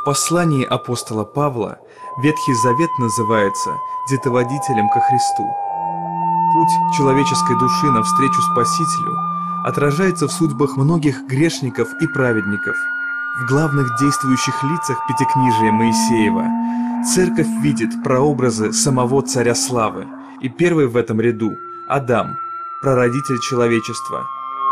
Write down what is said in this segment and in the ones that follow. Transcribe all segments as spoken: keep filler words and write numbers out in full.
В послании апостола Павла Ветхий Завет называется детоводителем ко Христу. Путь человеческой души навстречу Спасителю отражается в судьбах многих грешников и праведников. В главных действующих лицах Пятикнижия Моисеева Церковь видит прообразы самого Царя Славы, и первый в этом ряду – Адам, прародитель человечества.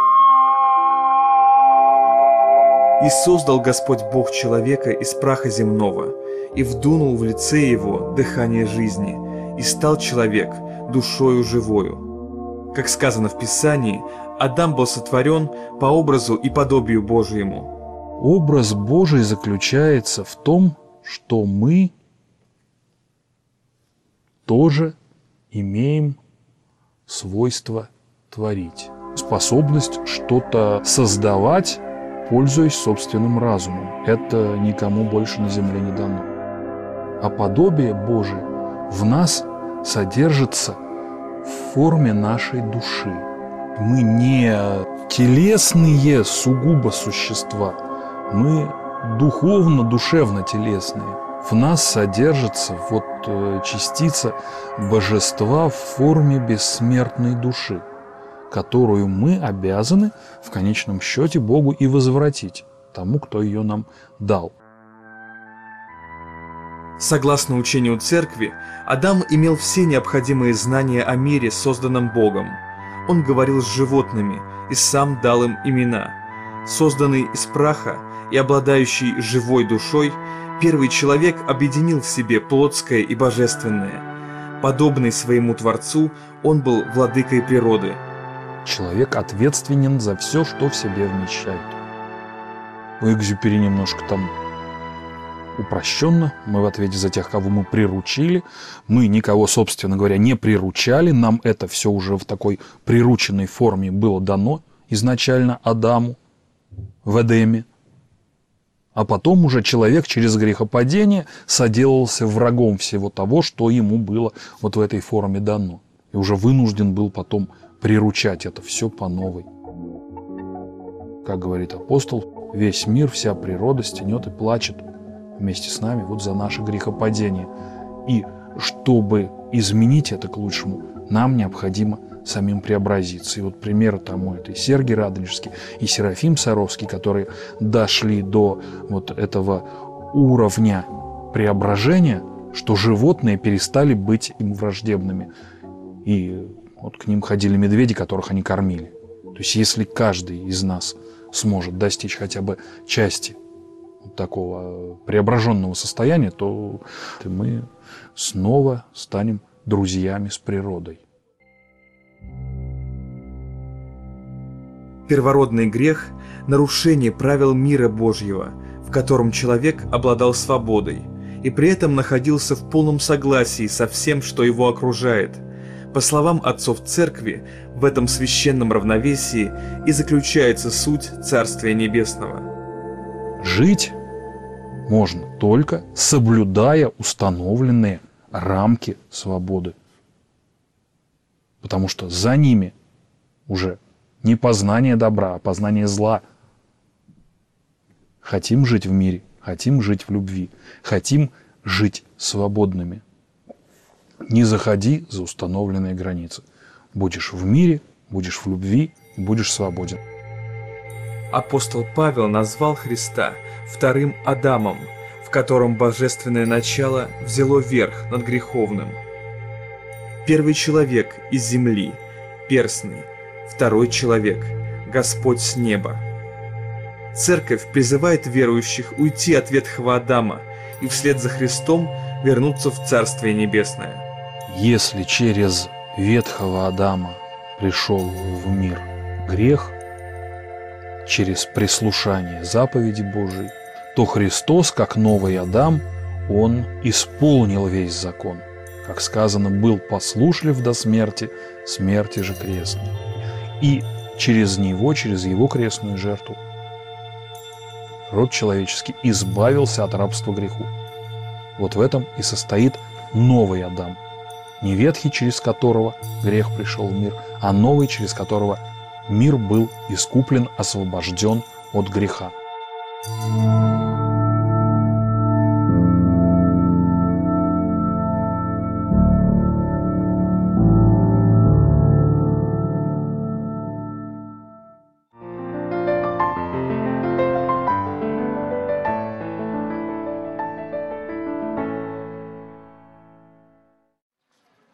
«И создал Господь Бог человека из праха земного, и вдунул в лице его дыхание жизни, и стал человек душою живою». Как сказано в Писании, Адам был сотворен по образу и подобию Божьему. Образ Божий заключается в том, что мы тоже имеем свойство творить, способность что-то создавать, пользуясь собственным разумом. Это никому больше на земле не дано. А подобие Божие в нас содержится в форме нашей души. Мы не телесные сугубо существа, мы духовно-душевно-телесные. В нас содержится вот частица божества в форме бессмертной души, которую мы обязаны в конечном счете Богу и возвратить тому, кто ее нам дал. Согласно учению Церкви, Адам имел все необходимые знания о мире, созданном Богом. Он говорил с животными и сам дал им имена. Созданный из праха и обладающий живой душой, первый человек объединил в себе плотское и божественное. Подобный своему Творцу, он был владыкой природы. Человек ответственен за все, что в себе вмещает. У Экзюпери немножко там упрощенно. Мы в ответе за тех, кого мы приручили. Мы никого, собственно говоря, не приручали. Нам это все уже в такой прирученной форме было дано изначально Адаму в Эдеме. А потом уже человек через грехопадение соделался врагом всего того, что ему было вот в этой форме дано. И уже вынужден был потом приручать это все по новой. Как говорит апостол, весь мир, вся природа стенет и плачет вместе с нами вот за наше грехопадение. И чтобы изменить это к лучшему, нам необходимо самим преобразиться. И вот примеры тому это и Сергий Радонежский, и Серафим Саровский, которые дошли до вот этого уровня преображения, что животные перестали быть им враждебными. И вот к ним ходили медведи, которых они кормили. То есть если каждый из нас сможет достичь хотя бы части вот такого преображенного состояния, то мы снова станем друзьями с природой. Первородный грех – нарушение правил мира Божьего, в котором человек обладал свободой и при этом находился в полном согласии со всем, что его окружает. По словам отцов Церкви, в этом священном равновесии и заключается суть Царствия Небесного. Жить можно только соблюдая установленные рамки свободы. Потому что за ними уже не познание добра, а познание зла. Хотим жить в мире, хотим жить в любви, хотим жить свободными. Не заходи за установленные границы. Будешь в мире, будешь в любви, будешь свободен. Апостол Павел назвал Христа вторым Адамом, в котором божественное начало взяло верх над греховным. Первый человек из земли, перстный, второй человек, Господь с неба. Церковь призывает верующих уйти от ветхого Адама и вслед за Христом вернуться в Царствие Небесное. Если через ветхого Адама пришел в мир грех, через прислушание заповеди Божией, то Христос, как новый Адам, Он исполнил весь закон. Как сказано, был послушлив до смерти, смерти же крестной. И через Него, через Его крестную жертву, род человеческий избавился от рабства греху. Вот в этом и состоит новый Адам. Не ветхий, через которого грех пришел в мир, а новый, через которого мир был искуплен, освобожден от греха.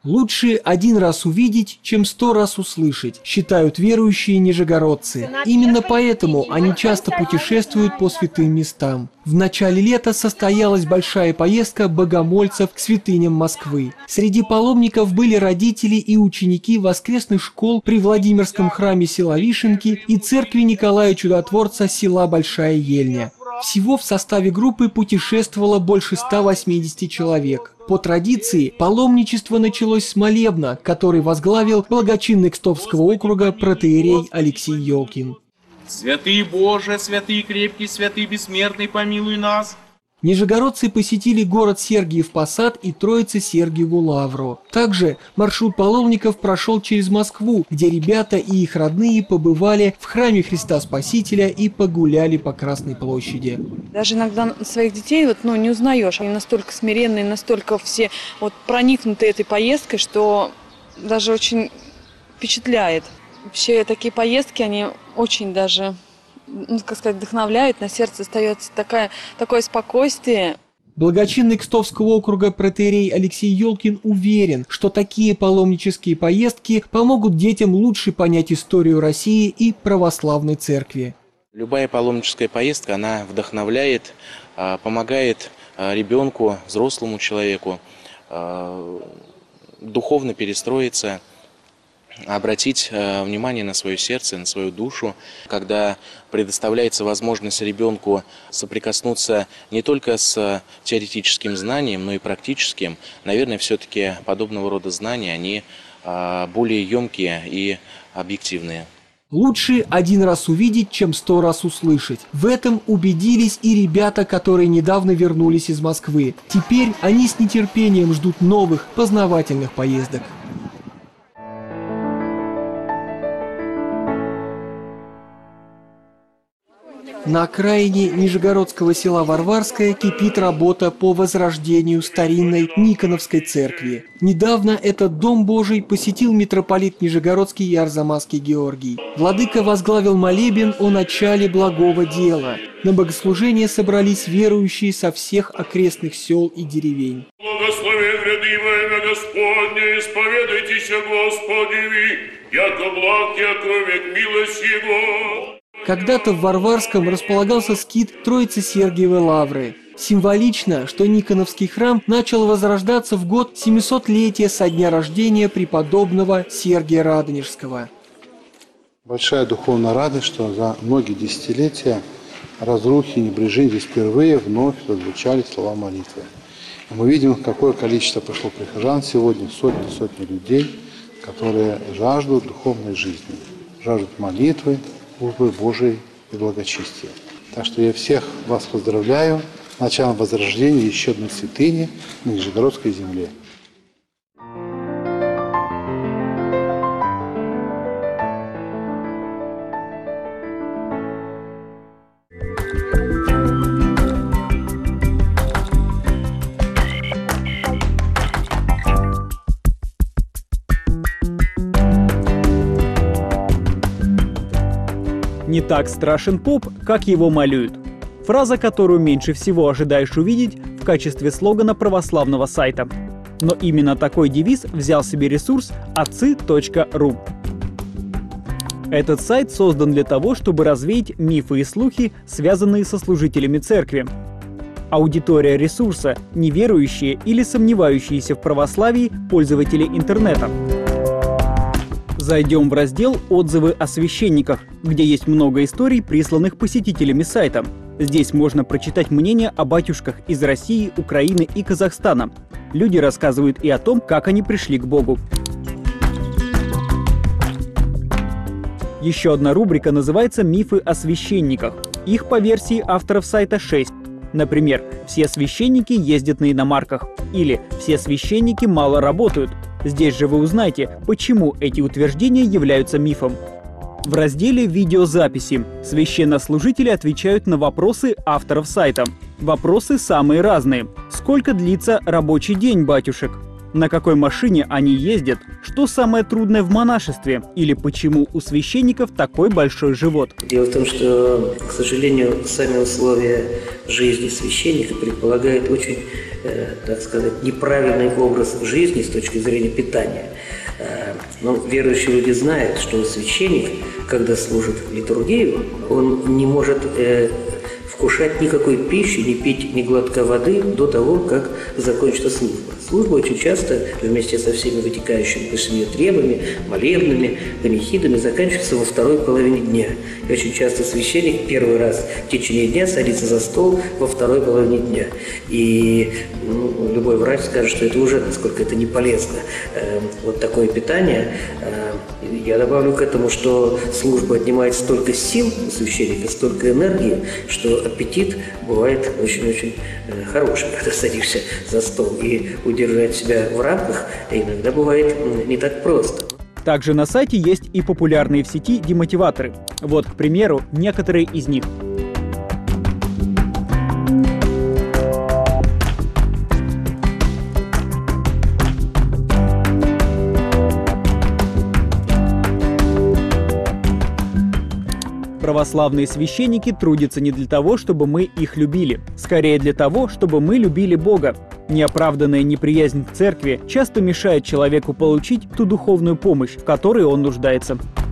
Лучше один раз увидеть, чем сто раз услышать, считают верующие нижегородцы. Именно поэтому они часто путешествуют по святым местам. В начале лета состоялась большая поездка богомольцев к святыням Москвы. Среди паломников были родители и ученики воскресных школ при Владимирском храме села Вишенки и церкви Николая Чудотворца села Большая Ельня. Всего в составе группы путешествовало больше ста восьмидесяти человек. По традиции, паломничество началось с молебна, который возглавил благочинный Кстовского округа протоиерей Алексей Ёлкин. «Святый Боже, святый крепкий, святый бессмертный, помилуй нас!» Нижегородцы посетили город Сергиев Посад и Троице-Сергиеву Лавру. Также маршрут паломников прошел через Москву, где ребята и их родные побывали в храме Христа Спасителя и погуляли по Красной площади. Даже иногда своих детей вот, ну, не узнаешь. Они настолько смиренные, настолько все вот, проникнуты этой поездкой, что даже очень впечатляет. Вообще такие поездки, они очень даже... ну, как сказать, вдохновляют, на сердце остается такая, такое спокойствие. Благочинный Кстовского округа протоиерей Алексей Ёлкин уверен, что такие паломнические поездки помогут детям лучше понять историю России и православной церкви. Любая паломническая поездка, она вдохновляет, помогает ребенку, взрослому человеку духовно перестроиться, обратить э, внимание на свое сердце, на свою душу, когда предоставляется возможность ребенку соприкоснуться не только с теоретическим знанием, но и практическим. Наверное, все-таки подобного рода знания, они э, более емкие и объективные. Лучше один раз увидеть, чем сто раз услышать. В этом убедились и ребята, которые недавно вернулись из Москвы. Теперь они с нетерпением ждут новых познавательных поездок. На окраине нижегородского села Варварское кипит работа по возрождению старинной Никоновской церкви. Недавно этот дом Божий посетил митрополит Нижегородский и Арзамасский Георгий. Владыка возглавил молебен о начале благого дела. На богослужение собрались верующие со всех окрестных сел и деревень. Благословен ряды во имя Господне, исповедайтесь Господи, яко благ, яко век милость Его. Когда-то в Варварском располагался скит Троице-Сергиевой Лавры. Символично, что Никоновский храм начал возрождаться в год семисотлетия со дня рождения преподобного Сергия Радонежского. Большая духовная радость, что за многие десятилетия разрухи и небрежения здесь впервые вновь зазвучали слова молитвы. И мы видим, какое количество пришло прихожан сегодня, сотни-сотни людей, которые жаждут духовной жизни, жаждут молитвы, службы Божией и благочестия. Так что я всех вас поздравляю с началом возрождения еще одной святыни на Нижегородской земле. Не так страшен поп, как его малюют. Фраза, которую меньше всего ожидаешь увидеть в качестве слогана православного сайта. Но именно такой девиз взял себе ресурс отцы точка ру. Этот сайт создан для того, чтобы развеять мифы и слухи, связанные со служителями церкви. Аудитория ресурса – неверующие или сомневающиеся в православии пользователи интернета. Зайдем в раздел «Отзывы о священниках», где есть много историй, присланных посетителями сайта. Здесь можно прочитать мнения о батюшках из России, Украины и Казахстана. Люди рассказывают и о том, как они пришли к Богу. Еще одна рубрика называется «Мифы о священниках». Их по версии авторов сайта шесть. Например, «Все священники ездят на иномарках» или «Все священники мало работают». Здесь же вы узнаете, почему эти утверждения являются мифом. В разделе «Видеозаписи» священнослужители отвечают на вопросы авторов сайта. Вопросы самые разные. Сколько длится рабочий день батюшек? На какой машине они ездят? Что самое трудное в монашестве? Или почему у священников такой большой живот? Дело в том, что, к сожалению, сами условия жизни священника предполагают очень, э, так сказать, неправильный образ жизни с точки зрения питания. Э, но верующие люди знают, что священник, когда служит литургию, он не может э, вкушать никакой пищи, не пить ни глотка воды до того, как закончится служба. Служба очень часто, вместе со всеми вытекающими из нее требами, молебными, панихидами, заканчивается во второй половине дня. И очень часто священник первый раз в течение дня садится за стол во второй половине дня. И ну, любой врач скажет, что это уже, насколько это не полезно. Э, вот такое питание. Э, я добавлю к этому, что служба отнимает столько сил у священника, столько энергии, что аппетит бывает очень-очень э, хорошим, когда садишься за стол. И удержать себя в рамках иногда бывает не так просто. Также на сайте есть и популярные в сети демотиваторы. Вот, к примеру, некоторые из них. Православные священники трудятся не для того, чтобы мы их любили, скорее для того, чтобы мы любили Бога. Неоправданная неприязнь к церкви часто мешает человеку получить ту духовную помощь, в которой он нуждается.